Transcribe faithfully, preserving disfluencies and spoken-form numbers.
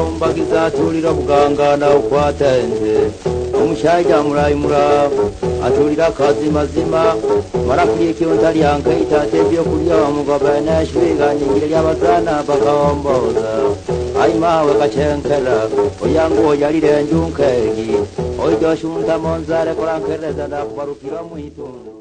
umbagiza turira bugangana ukwatenze umushaija murayi muravu aturira kazi mazima marakuriye kiontali yanka itatebyo kurya mugabana shwiganye ngire y'abazana bakawomboza aimawe kachenkera oyangu yalirenjunkegi oyo shunta monzare korankereza ndakubarukira muhitundu